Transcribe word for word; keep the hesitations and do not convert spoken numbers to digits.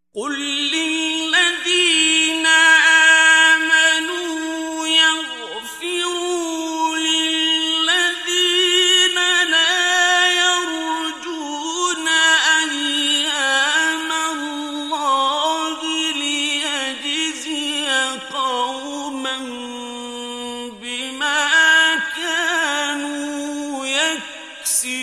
قُل لِّلَّذِينَ آمَنُوا يَغْفِرُوا لِلَّذِينَ لَا يَرْجُونَ أَيَّامَ اللَّهِ لِيَجْزِيَ قَوْمًا بِمَا كَانُوا يَكْسِبُونَ